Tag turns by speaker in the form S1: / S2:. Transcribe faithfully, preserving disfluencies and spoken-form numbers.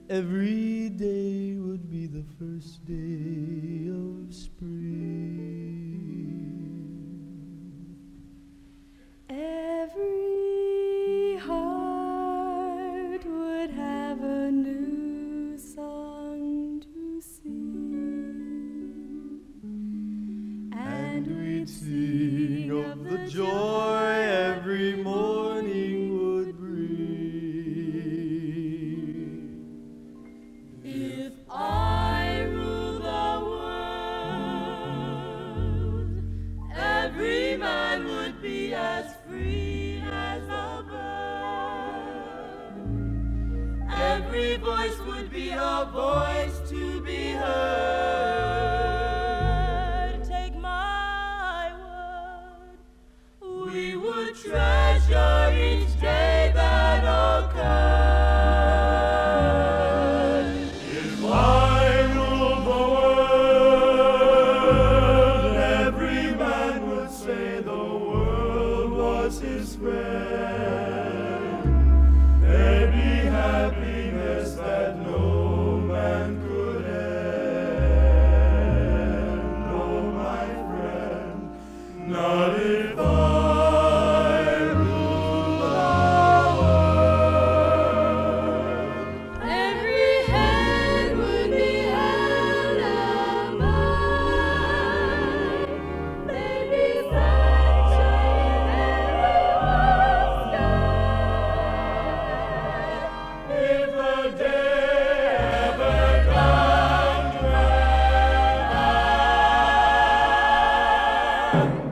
S1: Every day would be the first day of spring.
S2: Every heart would have a new song to sing,
S1: And we'd sing of the joy every morning would bring.
S2: If I rule the world, every man would be as free as a bird. Every voice would be a voice to be heard. Take my word, we would treasure each day that occurred.
S1: If I ruled the world, every man would say the world was his friend. There'd be happiness that no man could end. Oh, my friend, not if I rule the world.
S2: Every hand would be held up high. Baby sunshine in everyone's sky.
S1: If the day ever comes when I